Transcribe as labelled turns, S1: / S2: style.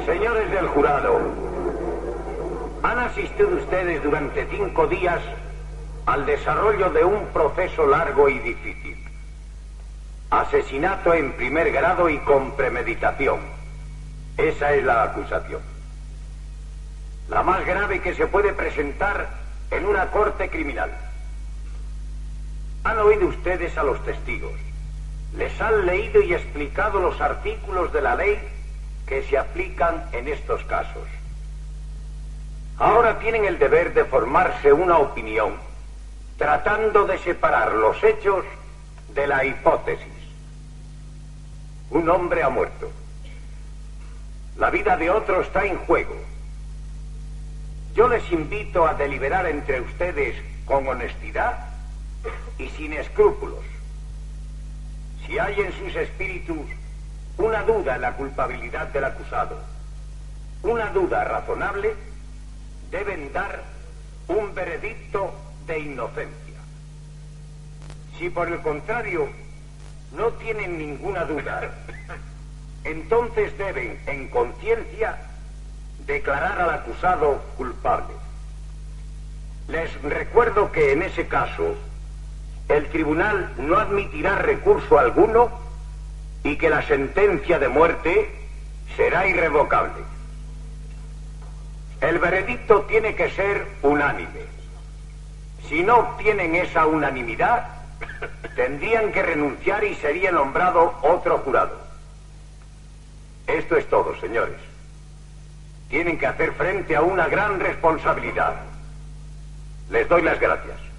S1: Señores del jurado, han asistido ustedes durante 5 días al desarrollo de un proceso largo y difícil. Asesinato en primer grado y con premeditación. Esa es la acusación. La más grave que se puede presentar en una corte criminal. Han oído ustedes a los testigos. Les han leído y explicado los artículos de la ley que se aplican en estos casos. Ahora tienen el deber de formarse una opinión, tratando de separar los hechos de la hipótesis. Un hombre ha muerto. La vida de otro está en juego. Yo les invito a deliberar entre ustedes con honestidad y sin escrúpulos. Si hay en sus espíritus una duda en la culpabilidad del acusado, una duda razonable, deben dar un veredicto de inocencia. Si por el contrario no tienen ninguna duda, entonces deben, en conciencia, declarar al acusado culpable. Les recuerdo que en ese caso el tribunal no admitirá recurso alguno y que la sentencia de muerte será irrevocable. El veredicto tiene que ser unánime. Si no obtienen esa unanimidad, tendrían que renunciar y sería nombrado otro jurado. Esto es todo, señores. Tienen que hacer frente a una gran responsabilidad. Les doy las gracias.